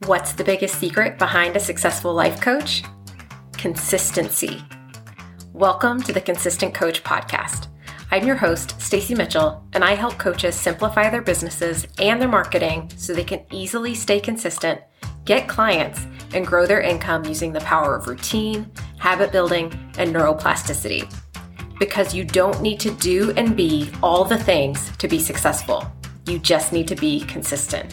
What's the biggest secret behind a successful life coach? Consistency. Welcome to the Consistent Coach Podcast. I'm your host, Stacey Mitchell, and I help coaches simplify their businesses and their marketing so they can easily stay consistent, get clients, and grow their income using the power of routine, habit building, and neuroplasticity. Because you don't need to do and be all the things to be successful. You just need to be consistent.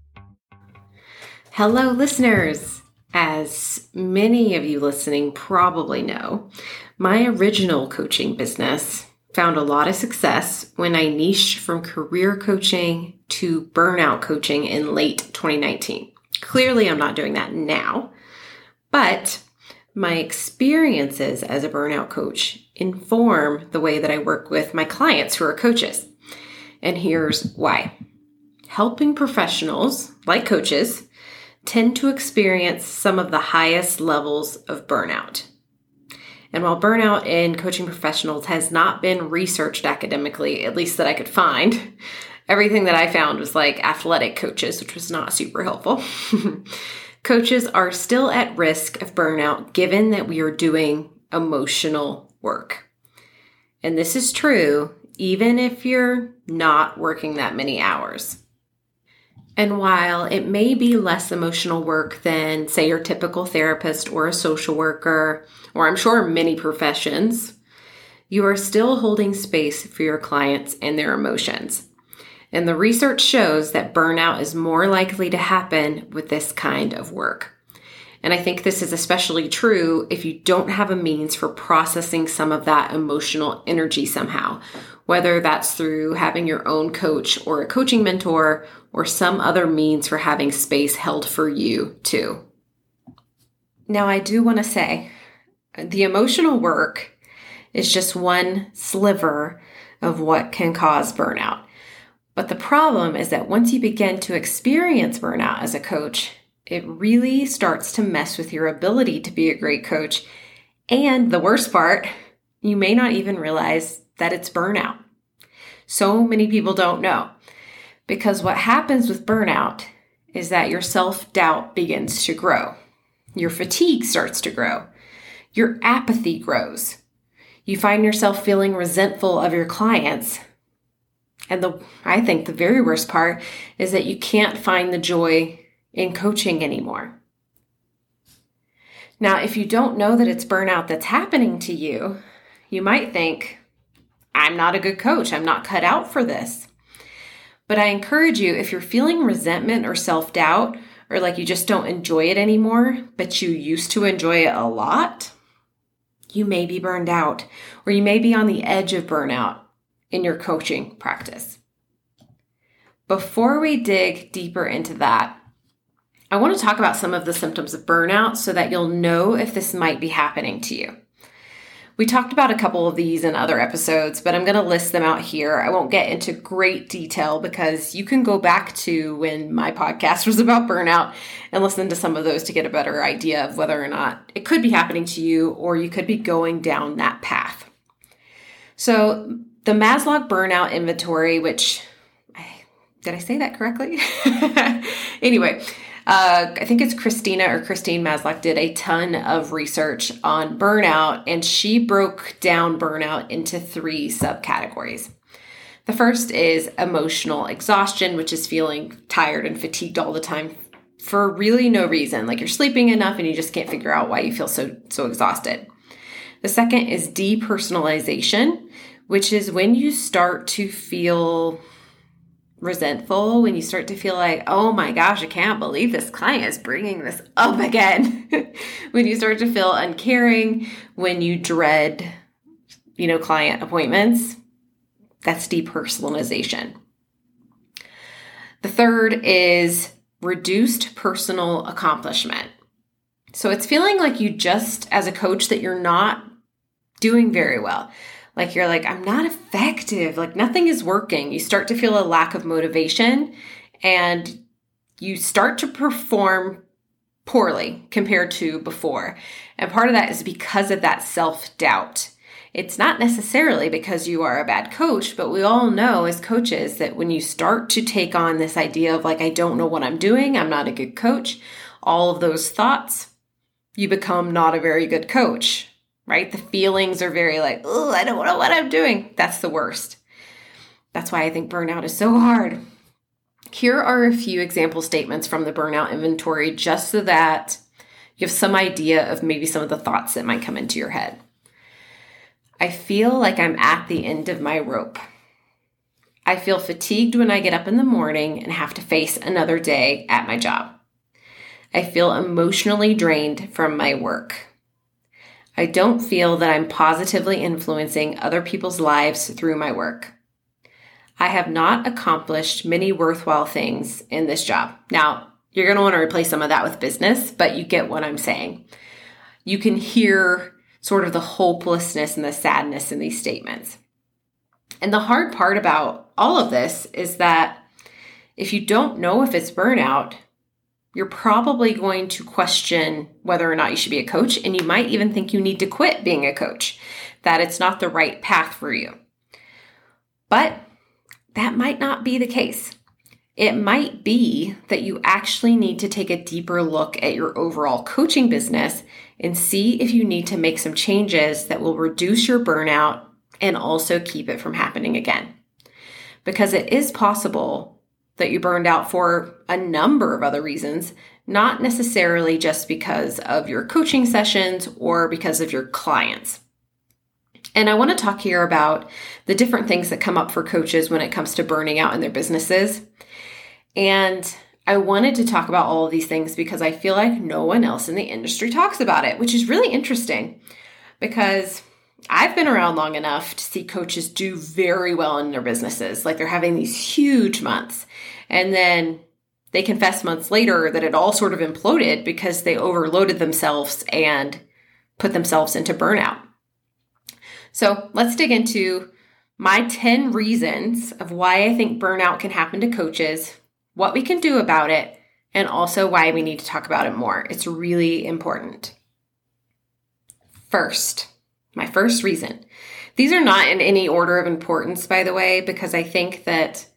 Hello, listeners. As many of you listening probably know, my original coaching business found a lot of success when I niched from career coaching to burnout coaching in late 2019. Clearly, I'm not doing that now, but my experiences as a burnout coach inform the way that I work with my clients who are coaches. And here's why. Helping professionals, like coaches, tend to experience some of the highest levels of burnout. And while burnout in coaching professionals has not been researched academically, at least that I could find, everything that I found was like athletic coaches, which was not super helpful. Coaches are still at risk of burnout given that we are doing emotional work. And this is true even if you're not working that many hours. And while it may be less emotional work than, say, your typical therapist or a social worker, or I'm sure many professions, you are still holding space for your clients and their emotions. And the research shows that burnout is more likely to happen with this kind of work. And I think this is especially true if you don't have a means for processing some of that emotional energy somehow, whether that's through having your own coach or a coaching mentor or some other means for having space held for you too. Now, I do want to say the emotional work is just one sliver of what can cause burnout. But the problem is that once you begin to experience burnout as a coach, it really starts to mess with your ability to be a great coach. And the worst part, you may not even realize that it's burnout. So many people don't know. Because what happens with burnout is that your self-doubt begins to grow. Your fatigue starts to grow. Your apathy grows. You find yourself feeling resentful of your clients. And I think the very worst part is that you can't find the joy in coaching anymore. Now, if you don't know that it's burnout that's happening to you, you might think, I'm not a good coach. I'm not cut out for this. But I encourage you, if you're feeling resentment or self-doubt, or like you just don't enjoy it anymore, but you used to enjoy it a lot, you may be burned out, or you may be on the edge of burnout in your coaching practice. Before we dig deeper into that, I want to talk about some of the symptoms of burnout so that you'll know if this might be happening to you. We talked about a couple of these in other episodes, but I'm going to list them out here. I won't get into great detail because you can go back to when my podcast was about burnout and listen to some of those to get a better idea of whether or not it could be happening to you or you could be going down that path. So the Maslach Burnout Inventory, which, did I say that correctly? Anyway, I think it's Christine Maslach did a ton of research on burnout, and she broke down burnout into 3 subcategories. The first is emotional exhaustion, which is feeling tired and fatigued all the time for really no reason. Like you're sleeping enough and you just can't figure out why you feel so exhausted. The second is depersonalization, which is when you start to feel resentful, when you start to feel like, oh my gosh, I can't believe this client is bringing this up again. When you start to feel uncaring, when you dread, client appointments, that's depersonalization. The third is reduced personal accomplishment. So it's feeling like you just, as a coach, that you're not doing very well. Like you're like, I'm not effective. Like nothing is working. You start to feel a lack of motivation and you start to perform poorly compared to before. And part of that is because of that self-doubt. It's not necessarily because you are a bad coach, but we all know as coaches that when you start to take on this idea of like, I don't know what I'm doing, I'm not a good coach, all of those thoughts, you become not a very good coach, right? The feelings are very like, oh, I don't know what I'm doing. That's the worst. That's why I think burnout is so hard. Here are a few example statements from the burnout inventory, just so that you have some idea of maybe some of the thoughts that might come into your head. I feel like I'm at the end of my rope. I feel fatigued when I get up in the morning and have to face another day at my job. I feel emotionally drained from my work. I don't feel that I'm positively influencing other people's lives through my work. I have not accomplished many worthwhile things in this job. Now, you're going to want to replace some of that with business, but you get what I'm saying. You can hear sort of the hopelessness and the sadness in these statements. And the hard part about all of this is that if you don't know if it's burnout, you're probably going to question whether or not you should be a coach, and you might even think you need to quit being a coach, that it's not the right path for you. But that might not be the case. It might be that you actually need to take a deeper look at your overall coaching business and see if you need to make some changes that will reduce your burnout and also keep it from happening again. Because it is possible that you burned out for a number of other reasons, not necessarily just because of your coaching sessions or because of your clients. And I want to talk here about the different things that come up for coaches when it comes to burning out in their businesses. And I wanted to talk about all of these things because I feel like no one else in the industry talks about it, which is really interesting because I've been around long enough to see coaches do very well in their businesses. Like they're having these huge months, and then they confess months later that it all sort of imploded because they overloaded themselves and put themselves into burnout. So let's dig into my 10 reasons of why I think burnout can happen to coaches, what we can do about it, and also why we need to talk about it more. It's really important. First, my first reason. These are not in any order of importance, by the way, because I think that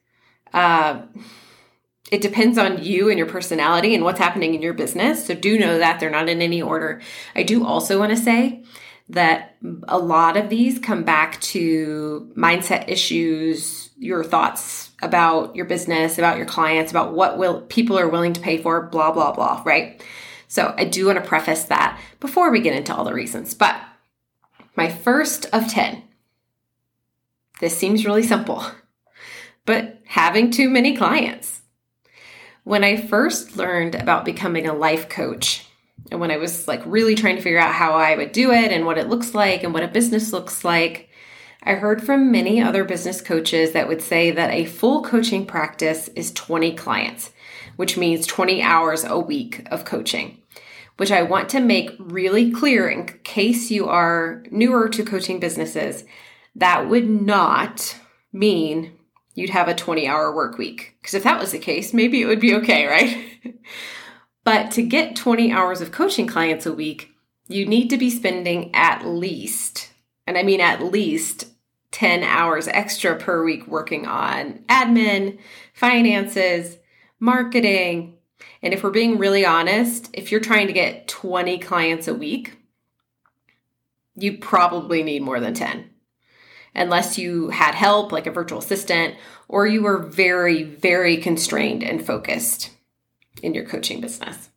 it depends on you and your personality and what's happening in your business. So do know that they're not in any order. I do also want to say that a lot of these come back to mindset issues, your thoughts about your business, about your clients, about what people are willing to pay for, blah, blah, blah, right? So I do want to preface that before we get into all the reasons. But my first of 10, this seems really simple, but having too many clients. When I first learned about becoming a life coach, and when I was like really trying to figure out how I would do it and what it looks like and what a business looks like, I heard from many other business coaches that would say that a full coaching practice is 20 clients, which means 20 hours a week of coaching, which I want to make really clear in case you are newer to coaching businesses. That would not mean you'd have a 20-hour work week. Because if that was the case, maybe it would be okay, right? But to get 20 hours of coaching clients a week, you need to be spending at least, and I mean at least, 10 hours extra per week working on admin, finances, marketing. And if we're being really honest, if you're trying to get 20 clients a week, you probably need more than 10. Unless you had help like a virtual assistant, or you were very, very constrained and focused in your coaching business.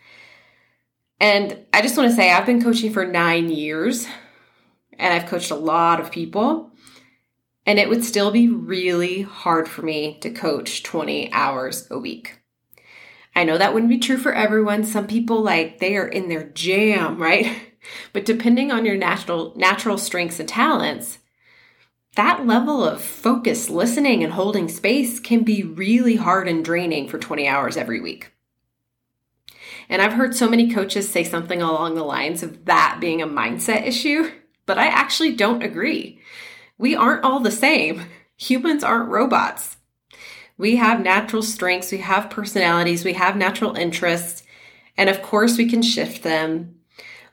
And I just want to say I've been coaching for 9 years, and I've coached a lot of people, and it would still be really hard for me to coach 20 hours a week. I know that wouldn't be true for everyone. Some people, like, they are in their jam, right? But depending on your natural strengths and talents, that level of focus, listening, and holding space can be really hard and draining for 20 hours every week. And I've heard so many coaches say something along the lines of that being a mindset issue, but I actually don't agree. We aren't all the same. Humans aren't robots. We have natural strengths, we have personalities, we have natural interests, and of course we can shift them.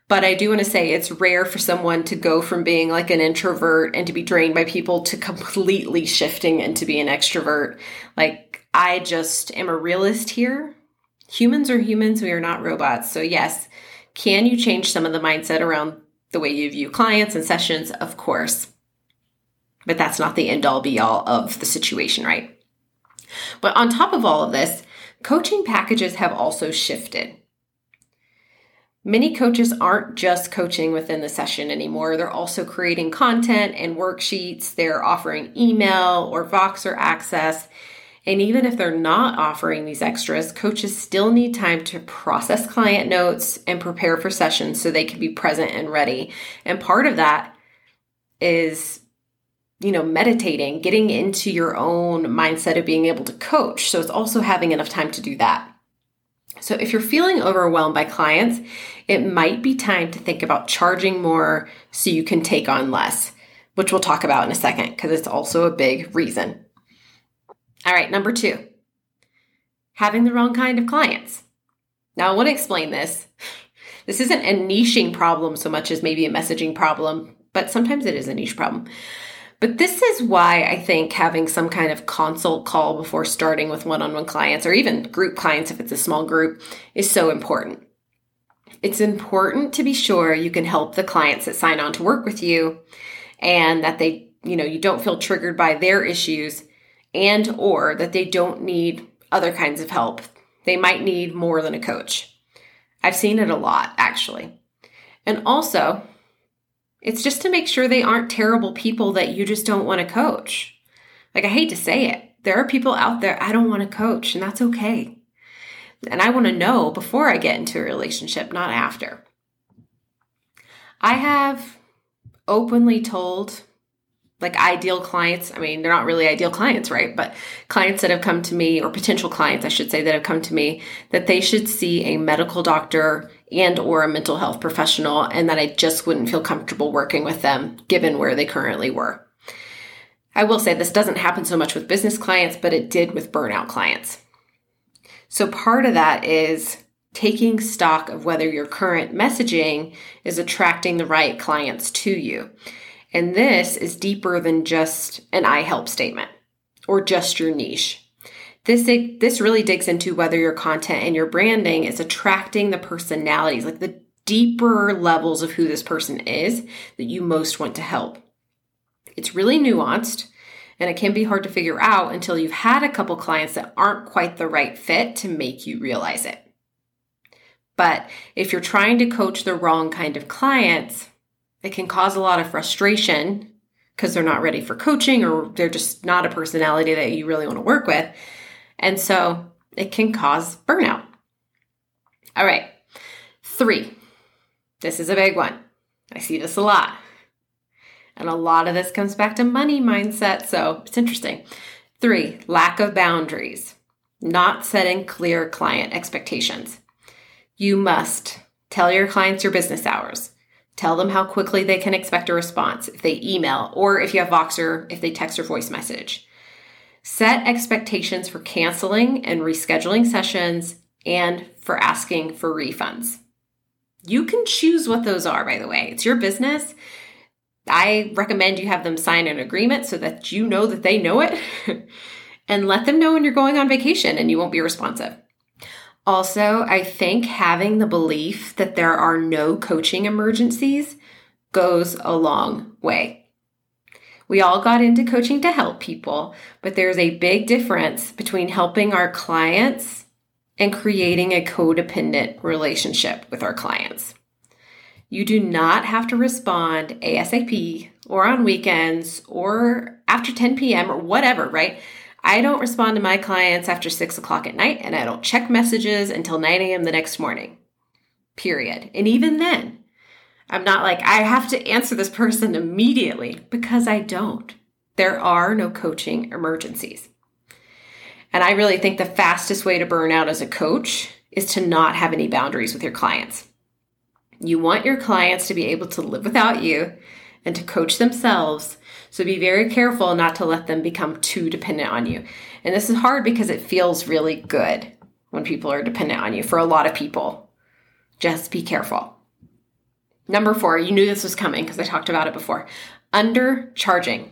But I do want to say it's rare for someone to go from being like an introvert and to be drained by people to completely shifting into being an extrovert. Like, I just am a realist here. Humans are humans. We are not robots. So yes, can you change some of the mindset around the way you view clients and sessions? Of course. But that's not the end all be all of the situation, right? But on top of all of this, coaching packages have also shifted. Many coaches aren't just coaching within the session anymore. They're also creating content and worksheets. They're offering email or Voxer access. And even if they're not offering these extras, coaches still need time to process client notes and prepare for sessions so they can be present and ready. And part of that is, meditating, getting into your own mindset of being able to coach. So it's also having enough time to do that. So if you're feeling overwhelmed by clients, it might be time to think about charging more so you can take on less, which we'll talk about in a second because it's also a big reason. All right, number 2, having the wrong kind of clients. Now I want to explain this. This isn't a niching problem so much as maybe a messaging problem, but sometimes it is a niche problem. But this is why I think having some kind of consult call before starting with one-on-one clients or even group clients if it's a small group is so important. It's important to be sure you can help the clients that sign on to work with you and that they, you don't feel triggered by their issues and or that they don't need other kinds of help. They might need more than a coach. I've seen it a lot, actually. And also, it's just to make sure they aren't terrible people that you just don't want to coach. Like, I hate to say it. There are people out there I don't want to coach, and that's okay. And I want to know before I get into a relationship, not after. I have openly told ideal clients, they're not really ideal clients, right? But clients that have come to me, or potential clients, I should say, that have come to me, that they should see a medical doctor and or a mental health professional, and that I just wouldn't feel comfortable working with them given where they currently were. I will say this doesn't happen so much with business clients, but it did with burnout clients. So part of that is taking stock of whether your current messaging is attracting the right clients to you. And this is deeper than just an I help statement or just your niche. This really digs into whether your content and your branding is attracting the personalities, like the deeper levels of who this person is that you most want to help. It's really nuanced and it can be hard to figure out until you've had a couple clients that aren't quite the right fit to make you realize it. But if you're trying to coach the wrong kind of clients, it can cause a lot of frustration because they're not ready for coaching or they're just not a personality that you really want to work with. And so it can cause burnout. All right, 3. This is a big one. I see this a lot. And a lot of this comes back to money mindset, so it's interesting. 3, lack of boundaries, not setting clear client expectations. You must tell your clients your business hours. Tell them how quickly they can expect a response if they email, or if you have Voxer, if they text or voice message. Set expectations for canceling and rescheduling sessions and for asking for refunds. You can choose what those are, by the way. It's your business. I recommend you have them sign an agreement so that you know that they know it and let them know when you're going on vacation and you won't be responsive. Also, I think having the belief that there are no coaching emergencies goes a long way. We all got into coaching to help people, but there's a big difference between helping our clients and creating a codependent relationship with our clients. You do not have to respond ASAP or on weekends or after 10 p.m. or whatever, right? I don't respond to my clients after 6 o'clock at night, and I don't check messages until 9 a.m. the next morning, period. And even then, I'm not like, I have to answer this person immediately, because I don't. There are no coaching emergencies. And I really think the fastest way to burn out as a coach is to not have any boundaries with your clients. You want your clients to be able to live without you and to coach themselves. So be very careful not to let them become too dependent on you. And this is hard because it feels really good when people are dependent on you for a lot of people. Just be careful. Number 4, you knew this was coming because I talked about it before. Undercharging.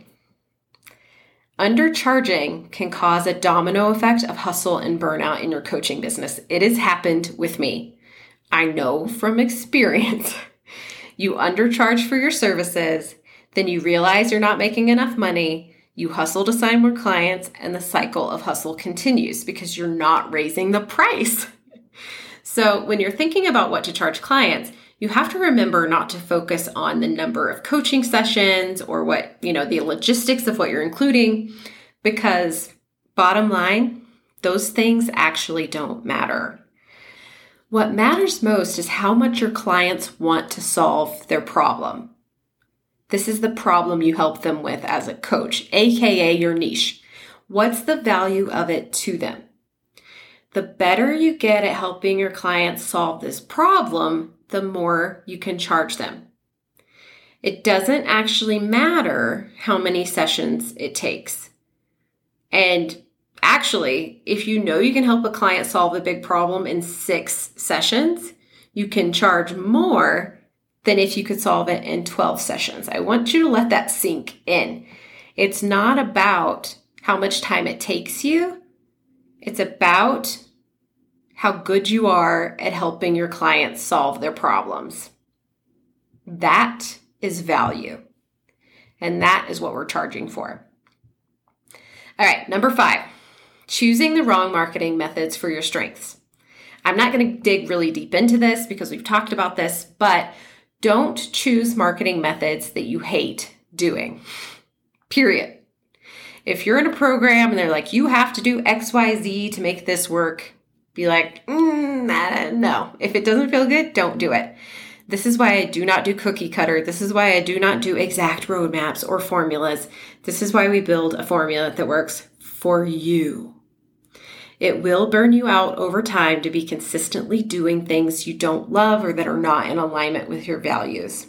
Undercharging can cause a domino effect of hustle and burnout in your coaching business. It has happened with me. I know from experience. You undercharge for your services, then you realize you're not making enough money, you hustle to sign more clients, and the cycle of hustle continues because you're not raising the price. So when you're thinking about what to charge clients, you have to remember not to focus on the number of coaching sessions or the logistics of what you're including, because bottom line, those things actually don't matter. What matters most is how much your clients want to solve their problem. This is the problem you help them with as a coach, aka your niche. What's the value of it to them? The better you get at helping your clients solve this problem, the more you can charge them. It doesn't actually matter how many sessions it takes. And actually, if you know you can help a client solve a big problem in 6 sessions, you can charge more than if you could solve it in 12 sessions. I want you to let that sink in. It's not about how much time it takes you. It's about how good you are at helping your clients solve their problems. That is value. And that is what we're charging for. All right, number 5, choosing the wrong marketing methods for your strengths. I'm not going to dig really deep into this because we've talked about this, but don't choose marketing methods that you hate doing. Period. If you're in a program and they're like, you have to do XYZ to make this work, be like, no. If it doesn't feel good, don't do it. This is why I do not do cookie cutter. This is why I do not do exact roadmaps or formulas. This is why we build a formula that works for you. It will burn you out over time to be consistently doing things you don't love or that are not in alignment with your values.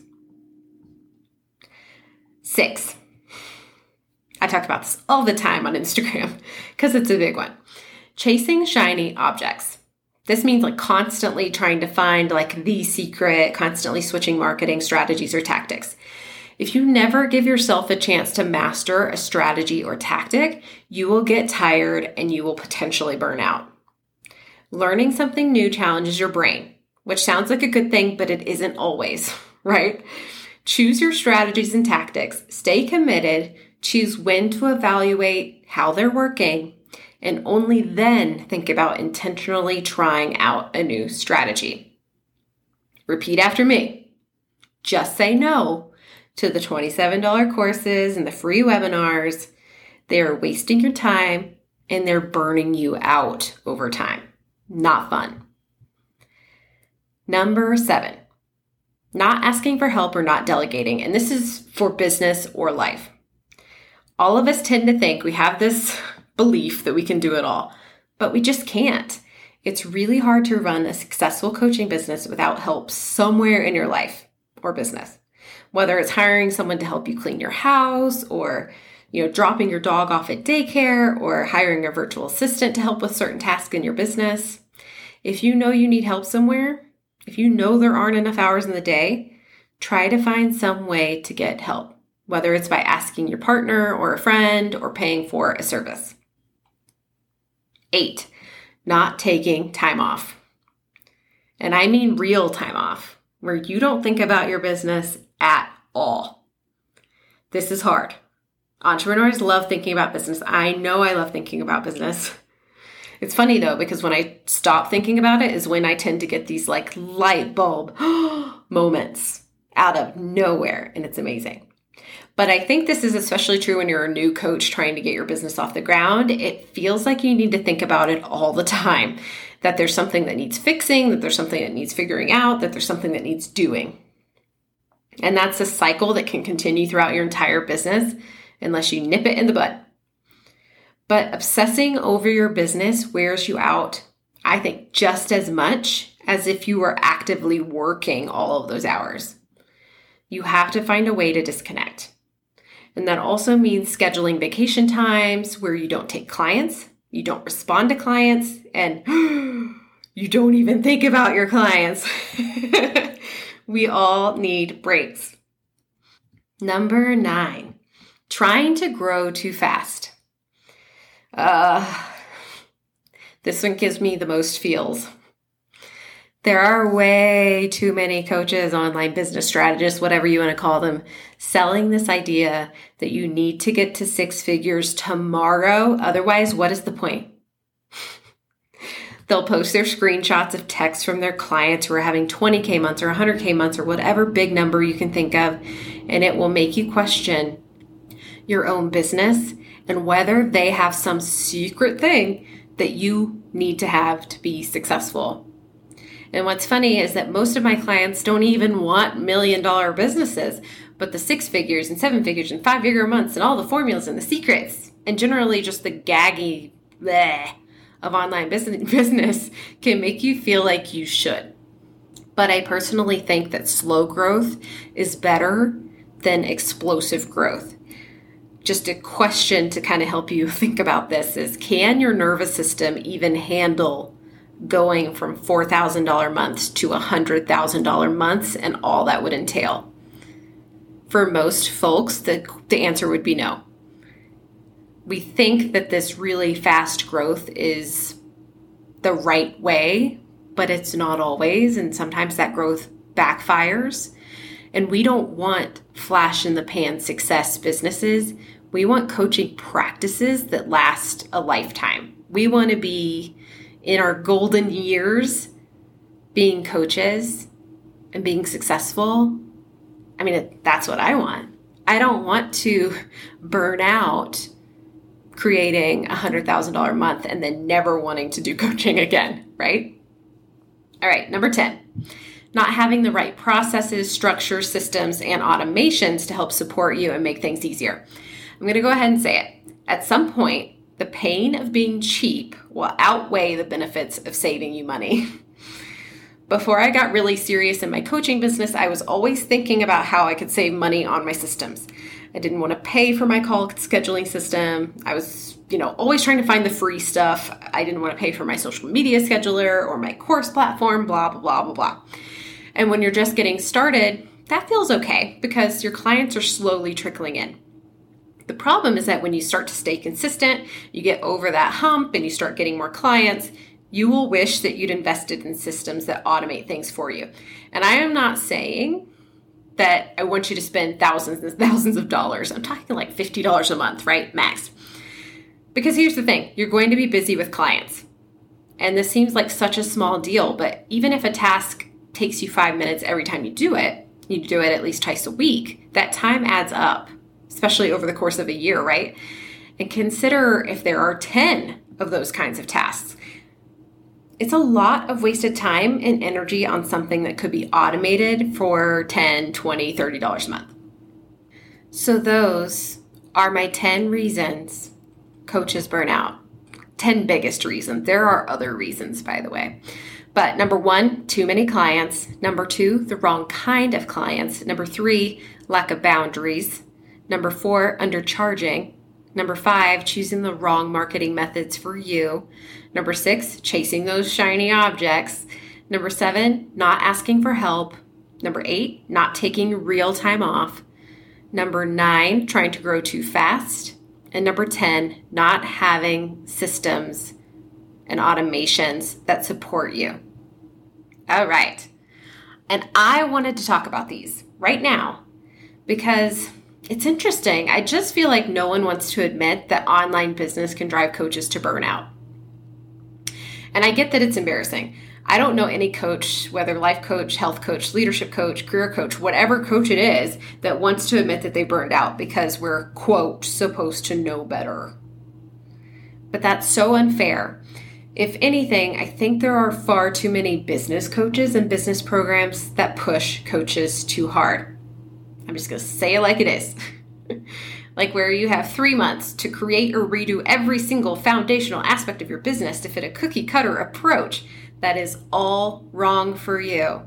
6, I talk about this all the time on Instagram because it's a big one. Chasing shiny objects. This means constantly trying to find the secret, constantly switching marketing strategies or tactics. If you never give yourself a chance to master a strategy or tactic, you will get tired and you will potentially burn out. Learning something new challenges your brain, which sounds like a good thing, but it isn't always, right? Choose your strategies and tactics, stay committed, choose when to evaluate how they're working, and only then think about intentionally trying out a new strategy. Repeat after me. Just say no to the $27 courses and the free webinars. They are wasting your time and they're burning you out over time. Not fun. Number 7, not asking for help or not delegating. And this is for business or life. All of us tend to think we have this belief that we can do it all, but we just can't. It's really hard to run a successful coaching business without help somewhere in your life or business. Whether it's hiring someone to help you clean your house or, dropping your dog off at daycare or hiring a virtual assistant to help with certain tasks in your business. If you know you need help somewhere, if you know there aren't enough hours in the day, try to find some way to get help, whether it's by asking your partner or a friend or paying for a service. 8, not taking time off. And I mean real time off, where you don't think about your business at all. This is hard. Entrepreneurs love thinking about business. I know I love thinking about business. It's funny though, because when I stop thinking about it is when I tend to get these light bulb moments out of nowhere, and it's amazing. But I think this is especially true when you're a new coach trying to get your business off the ground. It feels like you need to think about it all the time, that there's something that needs fixing, that there's something that needs figuring out, that there's something that needs doing. And that's a cycle that can continue throughout your entire business unless you nip it in the bud. But obsessing over your business wears you out, I think, just as much as if you were actively working all of those hours. You have to find a way to disconnect. And that also means scheduling vacation times where you don't take clients, you don't respond to clients, and you don't even think about your clients. We all need breaks. Number 9, trying to grow too fast. This one gives me the most feels. There are way too many coaches, online business strategists, whatever you want to call them, selling this idea that you need to get to 6 figures tomorrow. Otherwise, what is the point? They'll post their screenshots of texts from their clients who are having 20K months or 100K months or whatever big number you can think of, and it will make you question your own business and whether they have some secret thing that you need to have to be successful. And what's funny is that most of my clients don't even want $1 million businesses, but the 6 figures and 7 figures and 5-figure months and all the formulas and the secrets and generally just the gaggy bleh of online business can make you feel like you should. But I personally think that slow growth is better than explosive growth. Just a question to kind of help you think about this is, can your nervous system even handle going from $4,000 months to $100,000 months and all that would entail? For most folks, the answer would be no. We think that this really fast growth is the right way, but it's not always, and sometimes that growth backfires. And we don't want flash in the pan success businesses. We want coaching practices that last a lifetime. We want to be in our golden years being coaches and being successful. I mean, that's what I want. I don't want to burn out creating $100,000 a month and then never wanting to do coaching again, right? All right, number 10, not having the right processes, structures, systems, and automations to help support you and make things easier. I'm going to go ahead and say it. At some point, the pain of being cheap will outweigh the benefits of saving you money. Before I got really serious in my coaching business, I was always thinking about how I could save money on my systems. I didn't want to pay for my call scheduling system. I was, always trying to find the free stuff. I didn't want to pay for my social media scheduler or my course platform, blah, blah, blah, blah, blah. And when you're just getting started, that feels okay because your clients are slowly trickling in. The problem is that when you start to stay consistent, you get over that hump and you start getting more clients, you will wish that you'd invested in systems that automate things for you. And I am not saying that I want you to spend thousands and thousands of dollars. I'm talking like $50 a month, right? Max. Because here's the thing, you're going to be busy with clients. And this seems like such a small deal, but even if a task takes you 5 minutes every time you do it at least twice a week, that time adds up, especially over the course of a year, right? And consider if there are 10 of those kinds of tasks. It's a lot of wasted time and energy on something that could be automated for $10, $20, $30 a month. So those are my 10 reasons coaches burn out. 10 biggest reasons. There are other reasons, by the way. But number 1, too many clients. Number 2, the wrong kind of clients. Number 3, lack of boundaries. Number 4, undercharging. Number 5, choosing the wrong marketing methods for you. Number 6, chasing those shiny objects. Number 7, not asking for help. Number 8, not taking real time off. Number 9, trying to grow too fast. And number 10, not having systems and automations that support you. All right. And I wanted to talk about these right now because it's interesting. I just feel like no one wants to admit that online business can drive coaches to burnout. And I get that it's embarrassing. I don't know any coach, whether life coach, health coach, leadership coach, career coach, whatever coach it is, that wants to admit that they burned out because we're, quote, supposed to know better. But that's so unfair. If anything, I think there are far too many business coaches and business programs that push coaches too hard. I'm just going to say it like it is. Like where you have 3 months to create or redo every single foundational aspect of your business to fit a cookie cutter approach that is all wrong for you.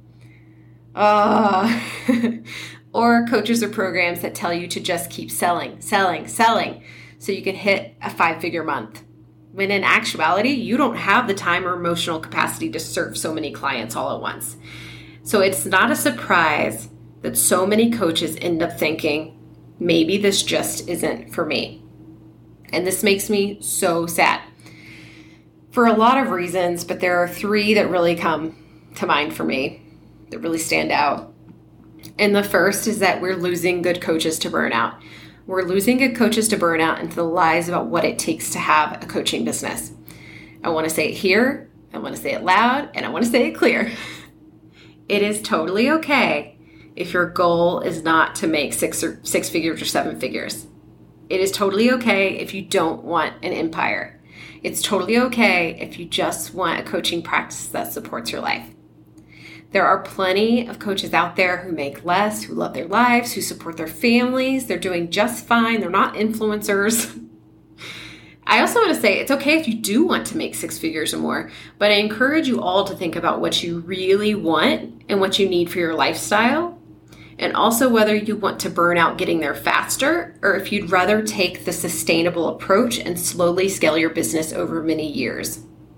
Or coaches or programs that tell you to just keep selling so you can hit a 5-figure month. When in actuality, you don't have the time or emotional capacity to serve so many clients all at once. So it's not a surprise that so many coaches end up thinking, maybe this just isn't for me. And this makes me so sad for a lot of reasons, but there are 3 that really come to mind for me that really stand out. And the first is that we're losing good coaches to burnout. We're losing good coaches to burnout and to the lies about what it takes to have a coaching business. I want to say it here, I want to say it loud, and I want to say it clear. It is totally okay if your goal is not to make six figures or 7 figures. It is totally okay if you don't want an empire. It's totally okay if you just want a coaching practice that supports your life. There are plenty of coaches out there who make less, who love their lives, who support their families. They're doing just fine. They're not influencers. I also want to say it's okay if you do want to make 6 figures or more, but I encourage you all to think about what you really want and what you need for your lifestyle, and also whether you want to burn out getting there faster or if you'd rather take the sustainable approach and slowly scale your business over many years.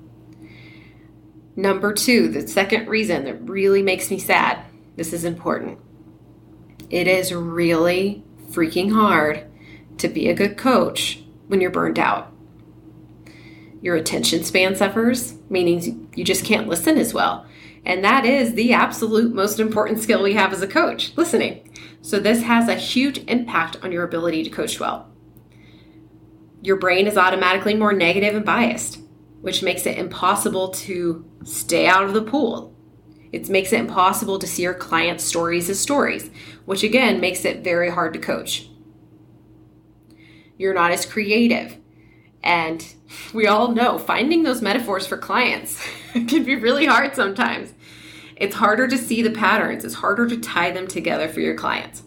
Number 2, the second reason that really makes me sad, this is important. It is really freaking hard to be a good coach when you're burned out. Your attention span suffers, meaning you just can't listen as well. And that is the absolute most important skill we have as a coach, listening. So this has a huge impact on your ability to coach well. Your brain is automatically more negative and biased, which makes it impossible to stay out of the pool. It makes it impossible to see your clients' stories as stories, which again makes it very hard to coach. You're not as creative. And we all know finding those metaphors for clients can be really hard sometimes. It's harder to see the patterns. It's harder to tie them together for your clients.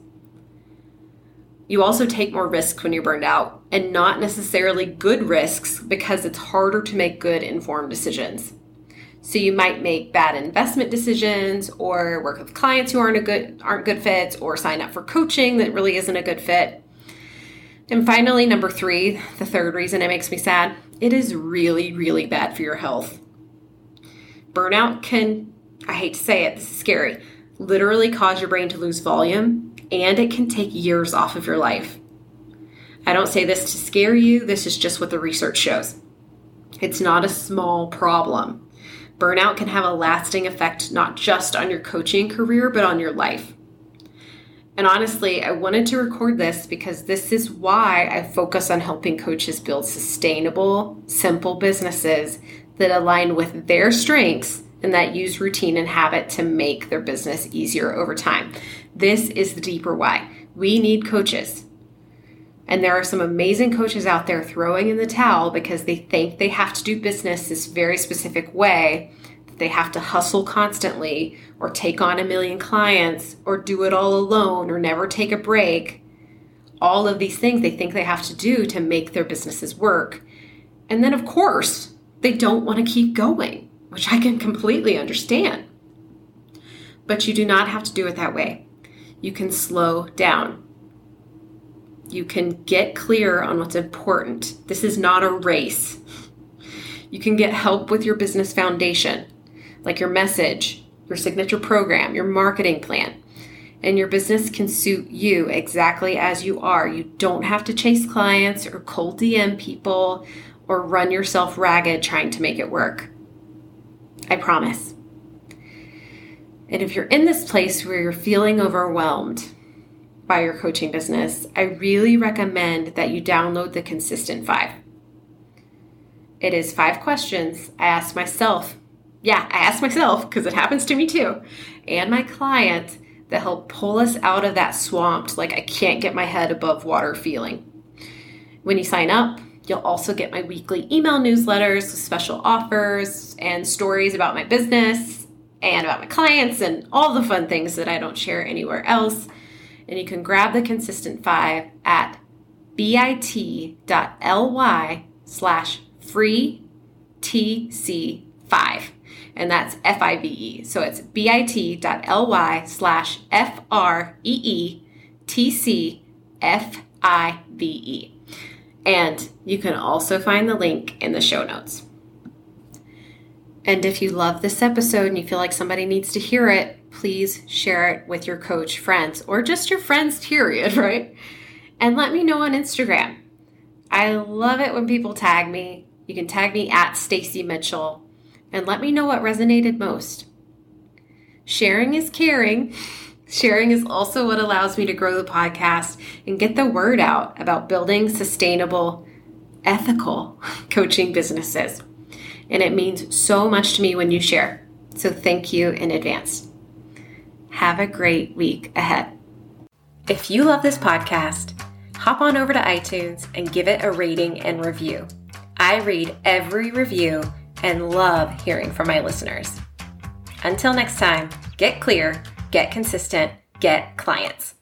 You also take more risks when you're burned out, and not necessarily good risks because it's harder to make good informed decisions. So you might make bad investment decisions or work with clients who aren't good fits, or sign up for coaching that really isn't a good fit. And finally, number 3, the third reason it makes me sad, it is really, really bad for your health. Burnout can, I hate to say it, this is scary, literally cause your brain to lose volume, and it can take years off of your life. I don't say this to scare you, this is just what the research shows. It's not a small problem. Burnout can have a lasting effect not just on your coaching career, but on your life. And honestly, I wanted to record this because this is why I focus on helping coaches build sustainable, simple businesses that align with their strengths and that use routine and habit to make their business easier over time. This is the deeper why. We need coaches. And there are some amazing coaches out there throwing in the towel because they think they have to do business this very specific way, that they have to hustle constantly or take on 1 million clients or do it all alone or never take a break. All of these things they think they have to do to make their businesses work. And then, of course, they don't want to keep going, which I can completely understand. But you do not have to do it that way. You can slow down. You can get clear on what's important. This is not a race. You can get help with your business foundation, like your message, your signature program, your marketing plan. And your business can suit you exactly as you are. You don't have to chase clients or cold DM people or run yourself ragged trying to make it work. I promise. And if you're in this place where you're feeling overwhelmed by your coaching business, I really recommend that you download the Consistent 5. It is 5 questions I ask myself. Yeah, I ask myself because it happens to me too. And my client that help pull us out of that swamped, like I can't get my head above water feeling. When you sign up, you'll also get my weekly email newsletters with special offers and stories about my business and about my clients and all the fun things that I don't share anywhere else. And you can grab the Consistent 5 at bit.ly/freetc5. And that's FIVE. So it's bit.ly/FREETCFIVE. And you can also find the link in the show notes. And if you love this episode and you feel like somebody needs to hear it, please share it with your coach friends or just your friends, period, right? And let me know on Instagram. I love it when people tag me. You can tag me at Stacy Mitchell and let me know what resonated most. Sharing is caring. Sharing is also what allows me to grow the podcast and get the word out about building sustainable, ethical coaching businesses. And it means so much to me when you share. So thank you in advance. Have a great week ahead. If you love this podcast, hop on over to iTunes and give it a rating and review. I read every review and love hearing from my listeners. Until next time, get clear, get consistent, get clients.